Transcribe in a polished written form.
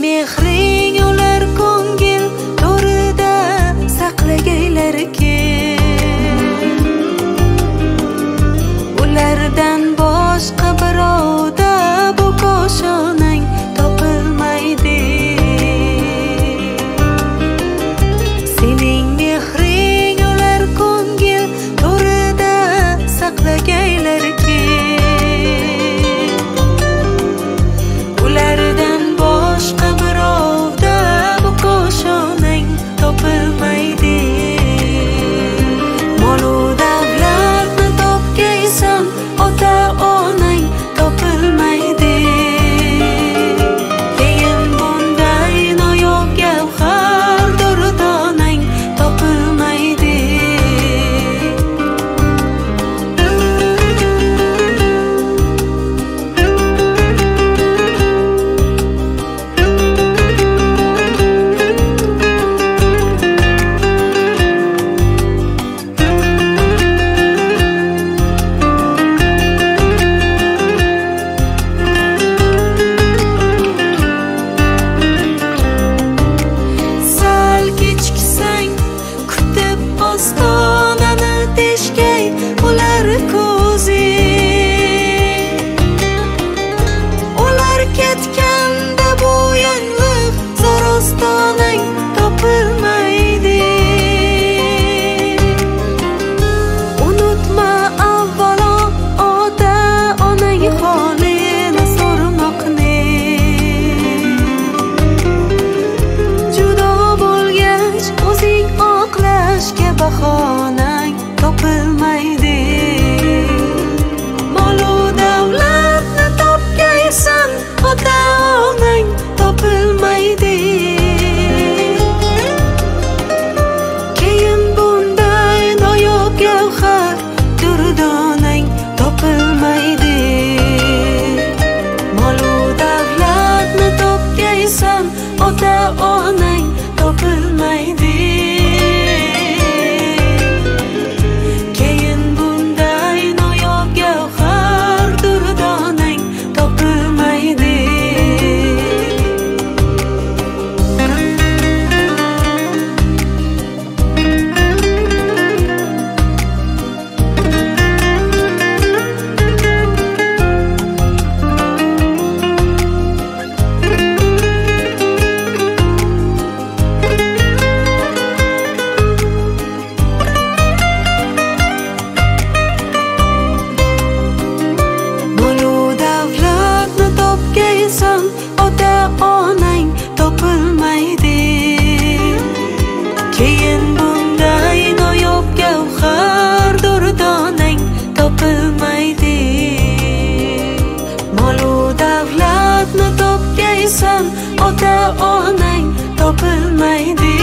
mehring ular ko'ngil to'rida saqlagaylarki, ulardan boshqa birovda bu koshonang topilmaydi. Sening mehring ular ko'ngil to'rida saqlagaylarki, ulardan boshqa birovda bu koshonang topilmaydi. Molu davlatni topgaysan, ota onang topilmaydi. Keyin bunday noyob gavhar durdonang topilmaydi. Ostonani teshgay ular ko'zi, ular ketganda bu yonliq zor ostonang topilmaydi. Unutma avvalo ota onang holini so'rmoqni. Judo bo'lgach o'zing oqlashga bahonang topilmaydi. Molu davlatni topgaysan, ota onang topilmaydi. Keyin bunday noyob gavhar durdonang topilmaydi. Molu davlatni topgaysan, ota onang topilmaydi. Ota onang topilmaydi. Keyin bunday noyob gavhar durdonang topilmaydi. Molu davlatni topgaysan, ota onang topilmaydi.